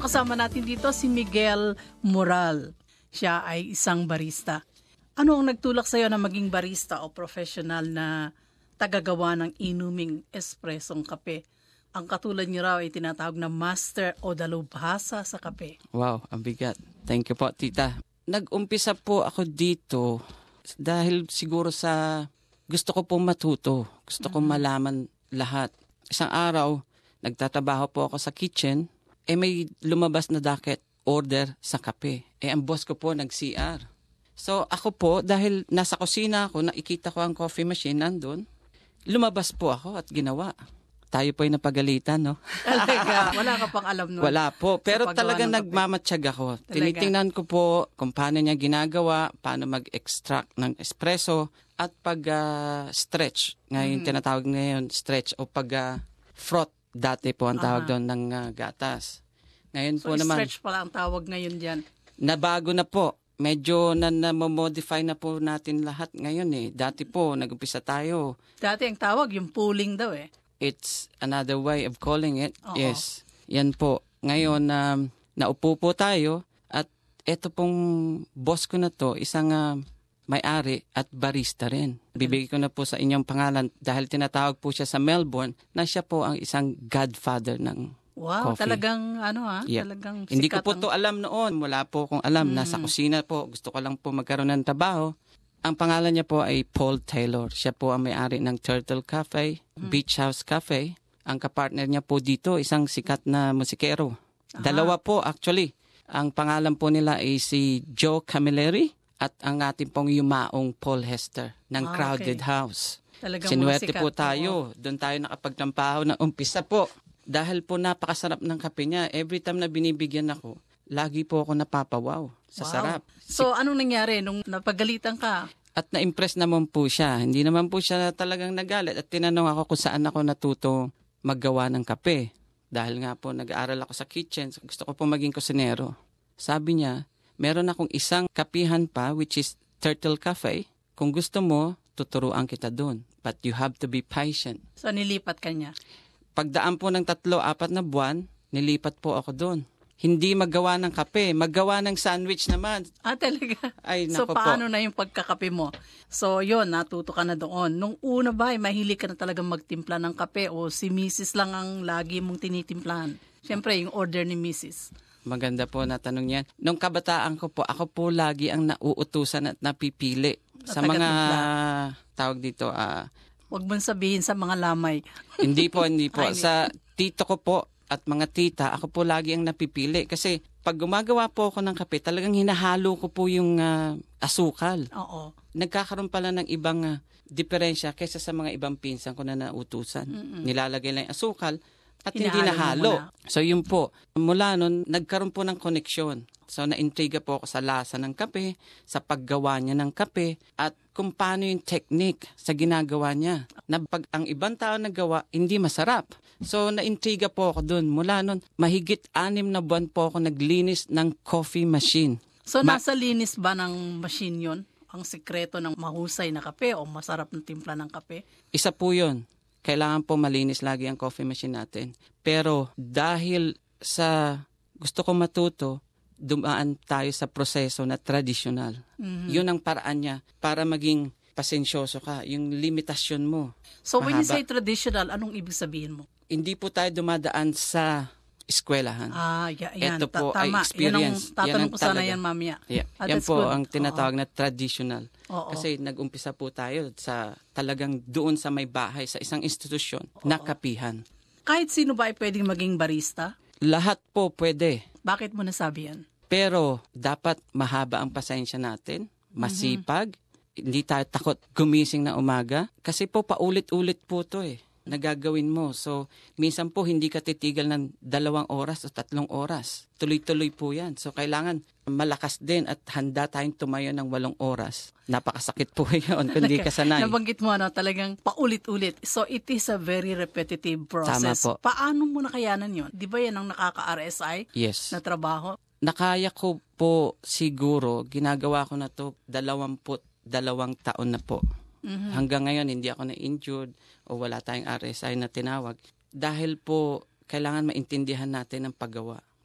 kasama natin dito si Miguel Moral. Siya ay isang barista. Ano ang nagtulak sa'yo na maging barista o professional na tagagawa ng inuming espressong kape? Ang katulad niyo raw ay tinatawag na master o dalubhasa sa kape. Wow, ang bigat. Thank you po, tita. Nag-umpisa po ako dito dahil siguro sa gusto ko pong matuto. Gusto kong malaman lahat. Isang araw, nagtatrabaho po ako sa kitchen, may lumabas na docket order sa kape. Ang boss ko po nag-CR. So ako po, dahil nasa kusina ako, nakikita ko ang coffee machine nandun, lumabas po ako at ginawa. Tayo po ay napagalitan, no? Talaga, wala ka pang alam nun. Wala po, pero talagang nagmamatsyag ako. Talaga? Tinitingnan ko po kung paano niya ginagawa, paano mag-extract ng espresso, at pag-stretch. Ngayon, tinatawag ngayon stretch o pag-froth. Dati po ang tawag doon ng gatas. Ngayon So, po naman, stretch pala ang tawag ngayon dyan. nabago na po. Medyo na-modify na po natin lahat ngayon eh. Dati po, nag-umpisa tayo. Dati ang tawag, yung pooling daw eh. It's another way of calling it. Oo. Yes. Yan po. Ngayon, naupo po tayo at eto pong boss ko na to, isang may-ari at barista rin. Bibigay ko na po sa inyong pangalan dahil tinatawag po siya sa Melbourne na siya po ang isang godfather ng Wow, coffee. talagang Yeah. talagang Hindi ko sikat po ang- to alam noon. Wala po akong alam. Nasa kusina po. Gusto ko lang po magkaroon ng trabaho. Ang pangalan niya po ay Paul Taylor. Siya po ang may-ari ng Turtle Cafe, Beach House Cafe. Ang kapartner niya po dito, isang sikat na musikero. Dalawa po actually. Ang pangalan po nila ay si Joe Camilleri at ang ating pong yumaong Paul Hester ng Crowded okay. House. Talagang Sinuwerte mga sikat. po tayo. Doon tayo nakapagtampaho ng umpisa po. Dahil po napakasarap ng kape niya. Every time na binibigyan ako, lagi po ako napapawaw sa Wow. sarap. So, anong nangyari nung napagalitan ka? At na-impress naman po siya. Hindi naman po siya talagang nagalit. At tinanong ako kung saan ako natuto maggawa ng kape. Dahil nga po nag-aaral ako sa kitchen. So gusto ko po maging kusinero. Sabi niya, meron akong isang kapihan pa which is Turtle Cafe. Kung gusto mo, tuturuan kita doon. But you have to be patient. So, nilipat ka niya. Pagdaan po ng 3-4 na buwan, nilipat po ako doon. Hindi maggawa ng kape, maggawa ng sandwich naman. Talaga? Ay, So, nako po. paano na yung pagkakape mo? So, yun, natuto ka na doon. Nung una ba, mahilig ka na talagang magtimpla ng kape o si Mrs. lang ang lagi mong tinitimplahan? Siyempre, yung order ni Mrs. Maganda po na tanong yan. Nung kabataan ko po, ako po lagi ang nauutusan at napipili sa mga Tagatimpla. tawag dito. Huwag mong sabihin sa mga lamay. Hindi po. Ay, Sa tito ko po at mga tita, ako po lagi ang napipili. Kasi pag gumagawa po ako ng kape, talagang hinahalo ko po yung asukal. Oo. Nagkakaroon pala ng ibang diferensya kaysa sa mga ibang pinsan ko na nautusan. Nilalagay lang yung asukal at hindi Hinahalo mo nahalo. muna. So yun po, mula nun, nagkaroon po ng koneksyon. So naintriga po ako sa lasa ng kape, sa paggawa niya ng kape, at kung paano yung technique sa ginagawa niya. Na pag ang ibang tao nagawa, hindi masarap. So naintriga po ako dun. Mula nun, mahigit 6 na buwan po ako naglinis ng coffee machine. So, nasa linis ba ng machine yon? Ang sikreto ng mahusay na kape o masarap na timpla ng kape? Isa po yun. Kailangan po malinis lagi ang coffee machine natin. Pero dahil sa gusto ko matuto, dumaan tayo sa proseso na tradisyonal. Yun ang paraan niya para maging pasensyoso ka. Yung limitasyon mo. So, when you mahaba. say traditional, anong ibig sabihin mo? Hindi po tayo dumadaan sa eskwelahan. Yan. Ito po ay Tama. experience. Yan ang tatanong Yan ang ko sana talaga. yan mamaya. Yeah. Yan That's po good. ang tinatawag na traditional. Oo. Kasi nag-umpisa po tayo sa talagang doon sa may bahay, sa isang institusyon, na kapihan. Kahit sino ba ay pwedeng maging barista? Lahat po pwede. Bakit mo nasabi yan? Pero dapat mahaba ang pasensya natin, masipag, hindi tayo takot gumising na umaga. Kasi po paulit-ulit po to nagagawin mo. So, minsan po hindi ka titigil ng 2 oras o 3 oras. Tuloy-tuloy po yan. So, kailangan malakas din at handa tayong tumayo ng 8 oras. Napakasakit po yun kung di ka sanay. Nabanggit mo, talagang paulit-ulit. So, it is a very repetitive process. Tama po. Paano mo nakayanan yun? Di ba yan ang nakaka-RSI Yes. na trabaho? Nakaya ko po siguro, ginagawa ko na to 22 taon na po. Hanggang ngayon, hindi ako na-injured o wala tayong RSI na tinawag. Dahil po, kailangan maintindihan natin ang paggawa.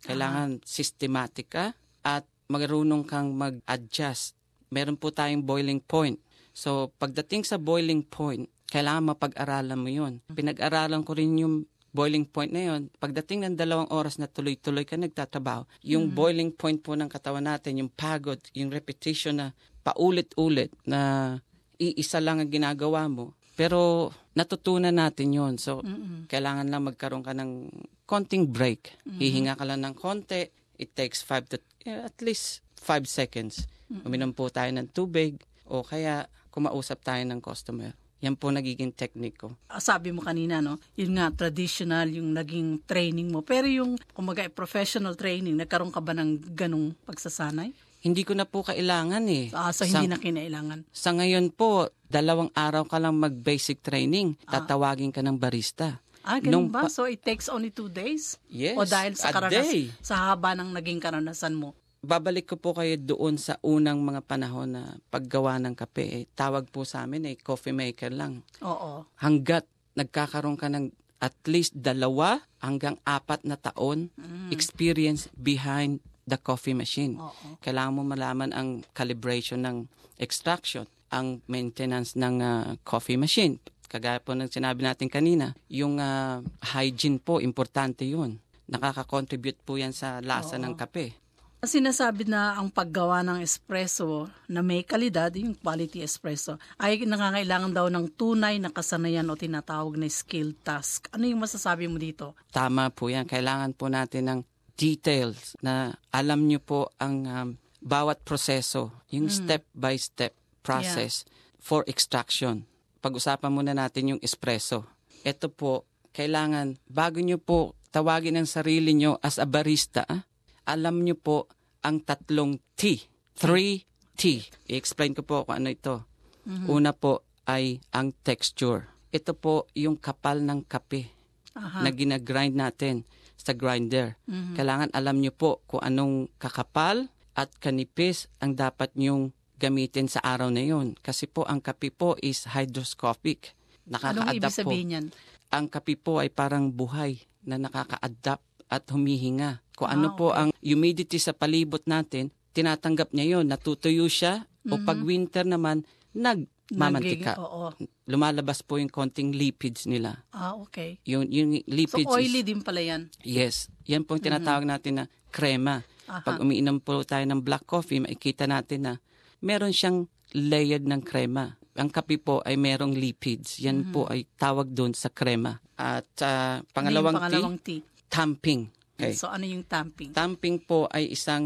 Kailangan systematic ka at marunong kang mag-adjust. Meron po tayong boiling point. So, pagdating sa boiling point, kailangan mapag-aralan mo yun. Pinag-aralan ko rin yung boiling point na yun. Pagdating ng 2 oras na tuloy-tuloy ka nagtatrabaho, yung boiling point po ng katawan natin, yung pagod, yung repetition na paulit-ulit na iisa lang ang ginagawa mo. Pero natutunan natin yun. So, kailangan lang magkaroon ka ng konting break. Hihinga ka lang ng konti. It takes at least 5 seconds. Uminom po tayo ng tubig o kaya kumausap tayo ng customer. Yan po nagiging technique ko. Sabi mo kanina, no? Yun nga, traditional yung naging training mo. Pero yung, kumaga, professional training, nagkaroon ka ba ng ganong pagsasanay? Hindi ko na po kailangan eh. So hindi na kinailangan? Sa ngayon po, 2 araw ka lang mag-basic training. Tatawagin ka ng barista. Ganun ba? So it takes only 2 days? Yes, O dahil sa day. sa haba ng naging karanasan mo? Babalik ko po kayo doon sa unang mga panahon na paggawa ng kape. Tawag po sa amin coffee maker lang. Oo. Hanggat nagkakaroon ka ng at least 2 hanggang 4 na taon experience behind the coffee machine. Oo. Kailangan mo malaman ang calibration ng extraction, ang maintenance ng coffee machine. Kagaya po ng sinabi natin kanina, yung hygiene po, importante yun. Nakaka-contribute po yan sa lasa ng kape. Sinasabi na ang paggawa ng espresso na may kalidad, yung quality espresso, ay nangangailangan daw ng tunay na kasanayan o tinatawag na skill task. Ano yung masasabi mo dito? Tama po yan. Kailangan po natin ng details na alam nyo po ang bawat proseso, yung step-by-step process for extraction. Pag-usapan muna natin yung espresso. Ito po, kailangan, bago nyo po tawagin ang sarili nyo as a barista, alam nyo po ang 3 T. 3 T. I-explain ko po kung ano ito. Una po ay ang texture. Ito po yung kapal ng kape na ginagrind natin sa grinder. Kailangan alam nyo po kung anong kakapal at kanipis ang dapat nyong gamitin sa araw na yun. Kasi po ang kape po is hydroscopic. Anong ibig sabihin yan? Ang kape po ay parang buhay na nakaka-adapt at humihinga. Kung ano po ang humidity sa palibot natin, tinatanggap niya yun. Natutuyo siya o pag winter naman, nagmamantika. Lumalabas po yung konting lipids nila. Okay. Yung lipids so oily din pala yan? Yes. Yan po yung tinatawag natin na krema. Pag umiinom po tayo ng black coffee, makikita natin na meron siyang layered ng krema. Ang kape po ay merong lipids. Yan po ay tawag doon sa krema. At pangalawang T, tamping. Okay. So ano yung tamping? Tamping po ay isang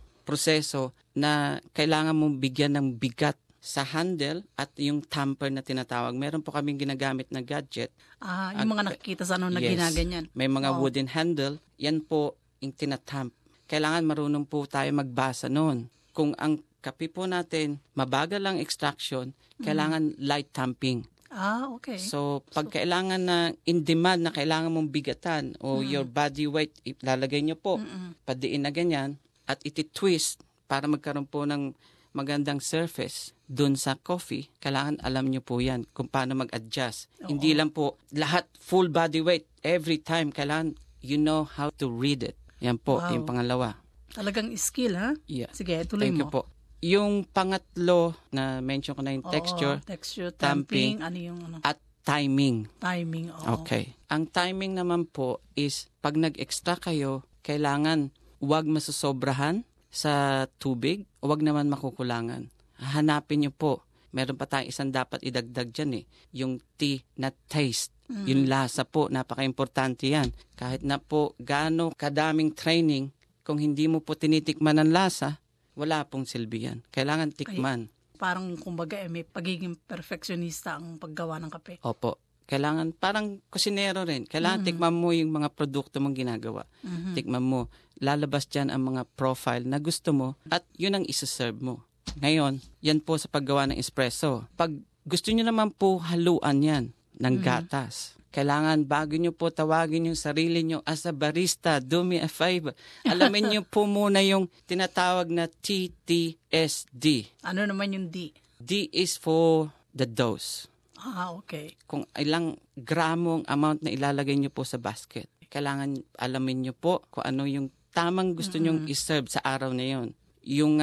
proseso na kailangan mong bigyan ng bigat sa handle at yung tamper na tinatawag. Meron po kaming ginagamit na gadget. Yung mga nakikita sa na ginaganyan. May mga wooden handle. Yan po yung tinatamp. Kailangan marunong po tayo magbasa noon. Kung ang kape po natin, mabagal lang extraction, kailangan light tamping. Okay. So, pag kailangan na in demand na kailangan mong bigatan o your body weight, ilalagay nyo po, padiin na ganyan, at iti-twist para magkaroon po ng magandang surface dun sa coffee, kailangan alam nyo po yan kung paano mag-adjust. Hindi lang po lahat full body weight every time. Kailangan you know how to read it. Yan po, yung pangalawa. Talagang skill, ha? Yeah. Sige, tuloy Thank mo. you po. Yung pangatlo na mention ko na yung texture, tamping, ano yung ano? At timing. Timing, Okay. Ang timing naman po is pag nag-extra kayo, kailangan huwag masosobrahan sa tubig, huwag naman makukulangan. Hanapin nyo po. Meron pa tayong isang dapat idagdag dyan yung tea na taste. Yung lasa po, napaka-importante yan. Kahit na po gaano kadaming training, kung hindi mo po tinitikman ang lasa, wala pong silbi yan. Kailangan tikman. Parang kumbaga may pagiging perfectionista ang paggawa ng kape. Opo. Kailangan, parang kusinero rin. Kailangan tikman mo yung mga produkto mong ginagawa. Tikman mo. Lalabas dyan ang mga profile na gusto mo at yun ang isa-serve mo. Ngayon, yan po sa paggawa ng espresso. Pag gusto nyo naman po haluan yan ng gatas, kailangan bago nyo po tawagin yung sarili nyo as a barista, do me a favor. Alamin nyo po muna yung tinatawag na TTSD. Ano naman yung D? D is for the dose. Okay. Kung ilang gramong amount na ilalagay nyo po sa basket. Kailangan alamin nyo po kung ano yung tamang gusto nyong iserve sa araw na yon. Yung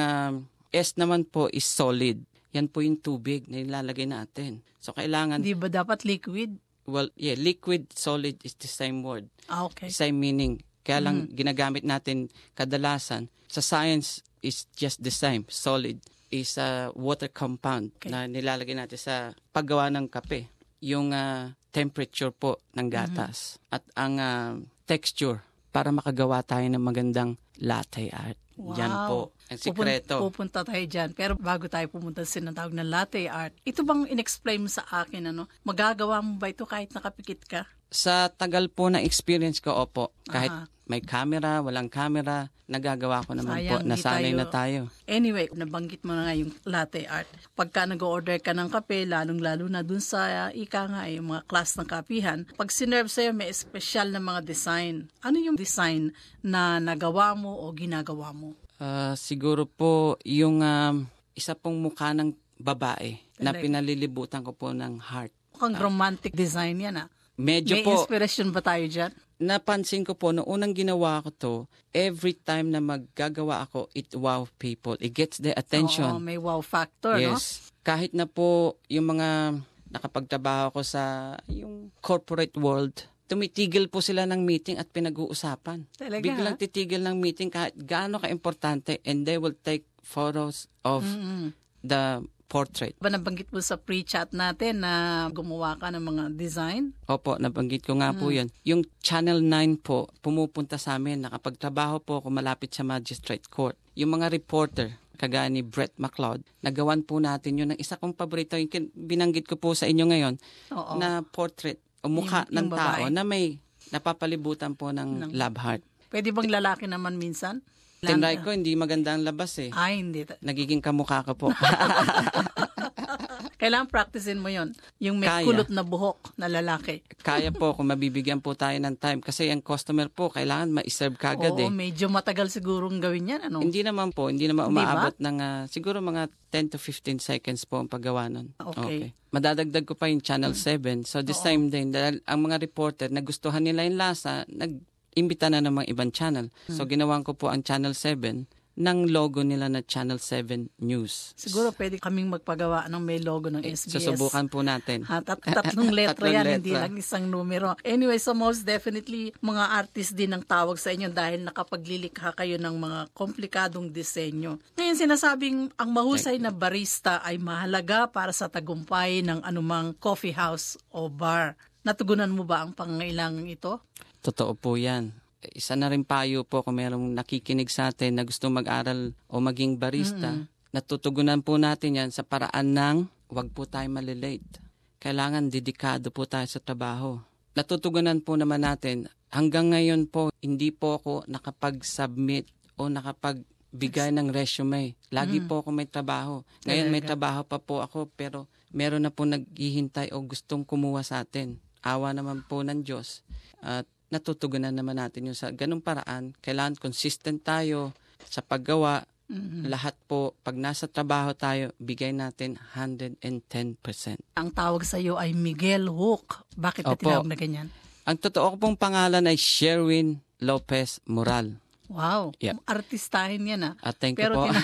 S naman po is solid. Yan po yung tubig na nilalagay natin. So, kailangan... Di ba dapat liquid? Well, yeah, liquid, solid is the same word. Okay. Same meaning. Kaya lang ginagamit natin kadalasan. Sa science is just the same. Solid is a water compound na nilalagay natin sa paggawa ng kape. Yung temperature po ng gatas. At ang texture para makagawa tayo ng magandang latte art. Wow. Yan po ang sikreto. Pupunta tayo dyan. Pero bago tayo pumunta sa sinatawag na latte art, ito bang in-explain mo sa akin, magagawa mo ba ito kahit nakapikit ka? Sa tagal po ng experience ko, opo. Kahit may camera, walang camera, nagagawa ko naman po. Nasanay na tayo. Anyway, nabanggit mo na nga yung latte art. Pagka nag-order ka ng kape, lalong-lalo na dun sa yung mga class ng kapihan, pag sinerve sa'yo, may special na mga design. Ano yung design na nagawa mo o ginagawa mo? Siguro po yung isa pong mukha ng babae na pinalilibutan ko po ng heart. Mukhang romantic design yan Medyo may po. May inspiration ba tayo dyan? Napansin ko po, noong unang ginawa ko to, every time na maggagawa ako, it wow people. It gets the attention. Oo, may wow factor, yes. Kahit na po yung mga nakapagtrabaho ko sa yung corporate world, tumitigil po sila ng meeting at pinag-uusapan. Talaga? Biglang titigil ng meeting kahit gaano ka-importante and they will take photos of the portrait. Nabanggit mo sa pre-chat natin na gumawa ka ng mga design? Opo, nabanggit ko nga po yun. Yung Channel 9 po, pumupunta sa amin, nakapagtrabaho po ako malapit sa Magistrate Court. Yung mga reporter, kagaya ni Brett McLeod, nagawan po natin yun ng isa kong paborito, yung binanggit ko po sa inyo ngayon, na portrait o mukha ng tao na may napapalibutan po ng love heart. Pwede bang lalaki naman minsan? Tinry ko, hindi maganda ang labas eh. Ay, hindi. Nagiging kamukha ka po. Kailangan practicein mo yon. Yung may kulot na buhok na lalaki. Kaya po kung mabibigyan po tayo ng time. Kasi ang customer po, kailangan ma-serve kagad eh. Oo, medyo matagal sigurong gawin yan. Hindi naman po. Hindi naman umaabot ng siguro mga 10 to 15 seconds po ang paggawa nun. Okay. Madadagdag ko pa yung Channel 7. So this time din, dahil ang mga reporter, nagustuhan nila yung lasa, imbita na ng mga ibang channel. So, ginawan ko po ang Channel 7 ng logo nila na Channel 7 News. Siguro pwede kaming magpagawa ng may logo ng SBS. Susubukan po natin. Tatlong letra yan, hindi lang isang numero. Anyway, so most definitely, mga artist din ang tawag sa inyo dahil nakapaglilikha kayo ng mga komplikadong disenyo. Ngayon, sinasabing ang mahusay na barista ay mahalaga para sa tagumpay ng anumang coffee house o bar. Natugunan mo ba ang pangangailangan ito? Totoo po yan. Isa na rin payo po kung merong nakikinig sa atin na gusto mag-aral o maging barista, natutugunan po natin yan sa paraan ng wag po tayo malilate. Kailangan dedikado po tayo sa trabaho. Natutugunan po naman natin, hanggang ngayon po, hindi po ako nakapag-submit o nakapagbigay ng resume. Lagi po ako may trabaho. Ngayon may trabaho pa po ako pero meron na po naghihintay o gustong kumuha sa atin. Awa naman po ng Diyos. At natutugunan naman natin yung sa ganung paraan. Kailangan consistent tayo sa paggawa. Lahat po, pag nasa trabaho tayo, bigay natin 110%. Ang tawag sa iyo ay Miguel Hook. Bakit ka tinawag na ganyan? Ang totoo ko pong pangalan ay Sherwin Lopez Moral. Wow, yep. Artistahin yan Thank you po.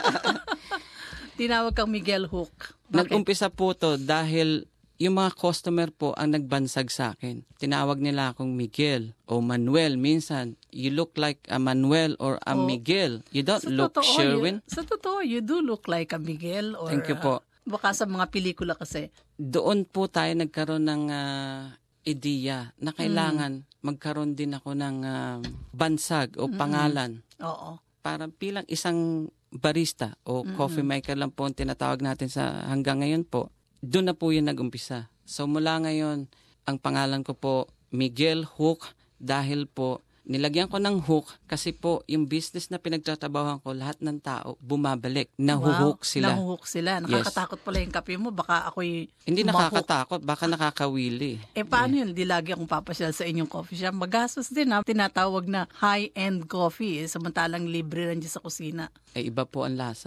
Tinawag kang Miguel Hook. Nag-umpisa po to dahil yung mga customer po ang nagbansag sa akin. Tinawag nila akong Miguel o Manuel. Minsan, you look like a Manuel or a Miguel. You don't look Sherwin. Sa totoo, you do look like a Miguel. Or, thank you po. Baka sa mga pelikula kasi. Doon po tayo nagkaroon ng ideya na kailangan magkaroon din ako ng bansag o pangalan. Oo. Para bilang isang barista o coffee maker lang po ang tinatawag natin sa hanggang ngayon po. Doon na po yun nag-umpisa. So mula ngayon, ang pangalan ko po Miguel Hook dahil po nilagyan ko ng hook kasi po yung business na pinagtatrabahoan ko, lahat ng tao bumabalik. Nahuhook sila. Nahuhook sila. Nakakatakot pala yung kape mo. Baka ako'y hindi nakakatakot. Baka nakakawili. Paano yun? Di lagi akong papasyal sa inyong coffee shop. Magastos din Tinatawag na high-end coffee. Samantalang libre lang dyan sa kusina. Iba po ang lasa.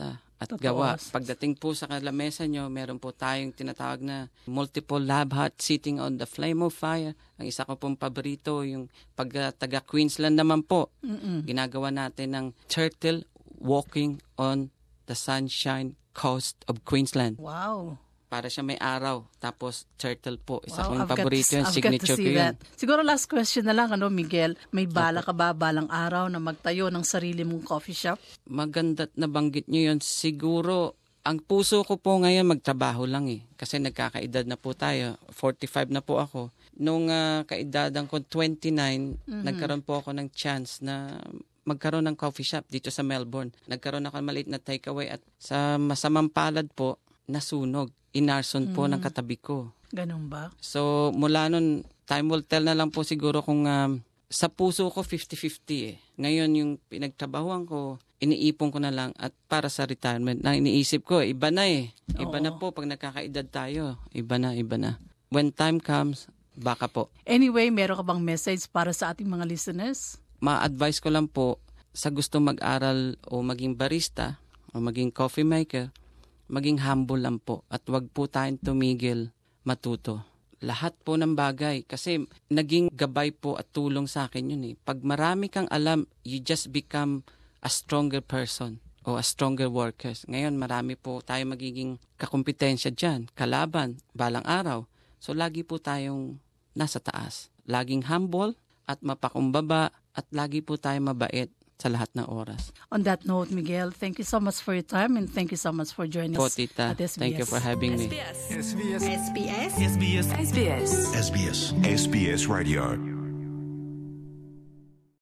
at Totoo. gawa. Pagdating po sa lamesa nyo, meron po tayong tinatawag na multiple lab hut sitting on the flame of fire. Ang isa ko pong paborito, yung pag taga Queensland naman po, ginagawa natin ng turtle walking on the sunshine coast of Queensland. Wow. Para siya may araw. Tapos turtle po. Isa Wow, kong paborito yung I've got to signature ko see yun. that. Siguro last question na lang, Miguel, may bala ka ba balang araw na magtayo ng sarili mong coffee shop? Maganda't nabanggit nyo yun. Siguro, ang puso ko po ngayon magtrabaho lang Kasi nagkakaedad na po tayo. 45 na po ako. Nung kaedadan ko 29, nagkaroon po ako ng chance na magkaroon ng coffee shop dito sa Melbourne. Nagkaroon ako ng maliit na takeaway at sa masamang palad po, nasunog. Inarson po ng katabi ko. Ganun ba? So, mula nun, time will tell na lang po siguro kung sa puso ko 50-50 Ngayon, yung pinagtrabahuan ko, iniipon ko na lang at para sa retirement na iniisip ko, iba na Iba na po pag nagkakaedad tayo. Iba na. When time comes, baka po. Anyway, meron ka bang message para sa ating mga listeners? Ma-advise ko lang po sa gusto mag-aral o maging barista o maging coffee maker, maging humble lang po at wag po tayong tumigil matuto. Lahat po ng bagay kasi naging gabay po at tulong sa akin yun Pag marami kang alam, you just become a stronger person o a stronger worker. Ngayon marami po tayo magiging kakumpetensya dyan, kalaban, balang araw. So lagi po tayong nasa taas. Laging humble at mapakumbaba at lagi po tayong mabait sa lahat ng oras. On that note, Miguel, thank you so much for your time and thank you so much for joining us Tita, at SBS. thank you for having me. SBS. SBS. SBS. SBS. SBS. SBS Radio.